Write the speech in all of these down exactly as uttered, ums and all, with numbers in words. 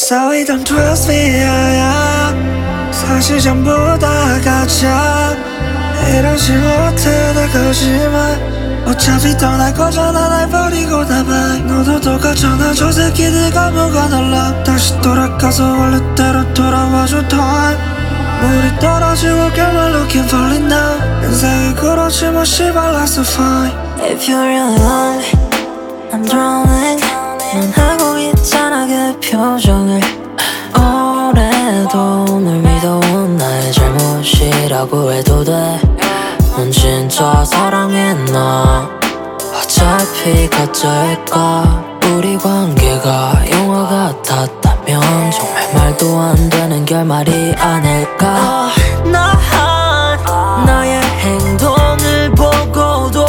So we don't trust me, yeah, yeah. 사실 전부 다 가짜. 이러지 못해 다 거짓말. 어차피 떠날 거잖아 날 버리고 다발. 너도 똑같잖아 저 새끼들과 뭐가 달라. 다시 돌아가서 원래대로 돌아와줘 time. 물이 떨어지고 결말 looking falling now. 인생이 그렇지 뭐 씨발 that's so fine. If you really love me, I'm drowning. 넌 하고 있잖아 그 표정을. 오래도 널 믿어온 나의 잘못이라고 해도 돼. 넌 진짜 사랑했나. 어차피 가짜일까. 우리 관계가 영화 같았다면 정말 말도 안 되는 결말이 아닐까. oh, 난 나의 행동을 보고도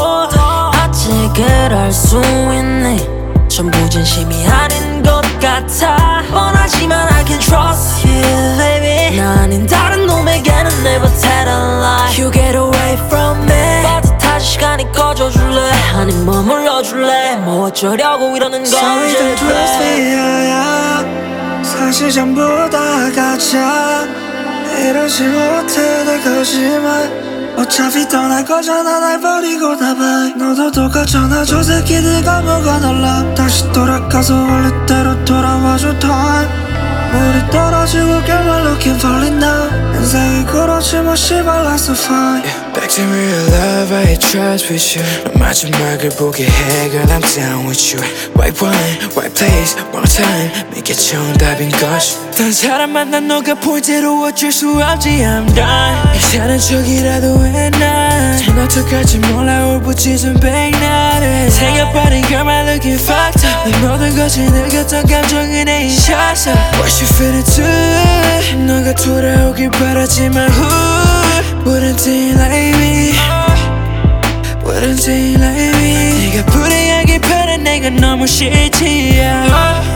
아직을 알 수 있니. 전부 진심이 아닌 것 같아. 뻔하지만 I can trust you baby. 나 아닌 다른 놈에게는 never tell a lie. You get away from me. 빠듯한 시간이 꺼져줄래 아님 머물러줄래. 뭐 어쩌려고 이러는 건지. So we don't trust me, yeah, yeah. 사실 전부 다 가짜. 이러지 못해 다 거짓말. 어차피 떠날 거잖아 날 버리고 다발. 너도 똑같잖아 저 새끼들과 뭐가 달라. 다시 돌아가서 원래대로 돌아와줘 time. 물이 떨어지고 결말 looking falling now. 인생이 그렇지 뭐 씨발 that's so fine. yeah, Back to real love I trust with you. 너 마지막을 보게 해 girl I'm down with you. Right one, right place, wrong time. 내게 정답인 것이. 딴 사람 만난 너가 포인트로 어쩔 수 없지 I'm done. 이상한 척이라도 해놔. 전 어떡할지 몰라 울부짖은 백날을. 생각버린 결말 looking fucked up. 내 모든 것이 늙었던 감정은 내 샷서. What you feeling too. 너가 돌아오길 바라지만 who wouldn't think like me. Wouldn't think like me. 네가 불행하길 바래 내가 너무 싫지 yeah.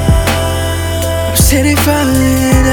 I'm steady falling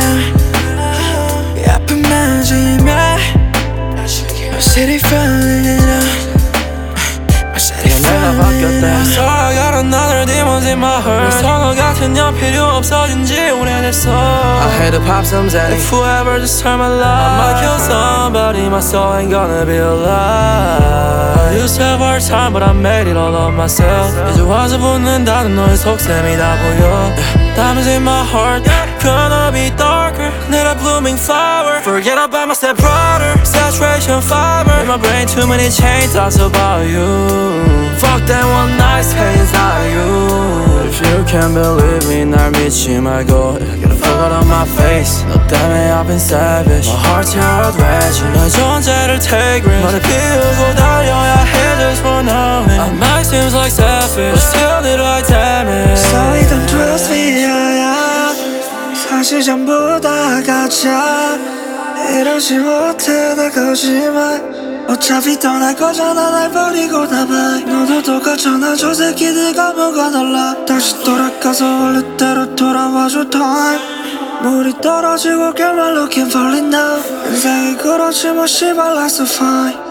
down. 아픈 마지막 I'm steady falling down. I'm steady falling down. 살아가는 나를 demons in my heart. 선호 같은 년 필요 없어진 지 오래됐어. I had to pop some Zanny. If whoever just turn my life, I might kill somebody. My soul ain't gonna be alive. I used to have a hard time but I made it all of myself. 이제 와서 붙는다는 너의 속셈이 다 보여. Diamonds in my heart, gonna be darker than a blooming flower. Forget about my step brother, saturation fiber. In my brain too many chain thoughts about you. Fuck that one night stay, it's not you. If you can't believe me 날 믿지 말고 Get a fuck out of my face. 너 때문에 I've been savage. My heart's hard wedge. 너의 존재를 take risk. 너를 비우고 달려야 해 just for knowing. My mind seems like selfish, but still need like damage. So we don't trust me, yeah, yeah. 사실 전부 다 가짜. 이러지 못해 다 거짓말. 어차피 떠날 거잖아 날 버리고 다발. 너도 똑같잖아 저 새끼들과 뭐가 달라. 다시 돌아가서 원래대로 돌아와줘 time. 물이 떨어지고 결말 looking falling now. 인생이 그렇지 뭐 씨발 that's so fine.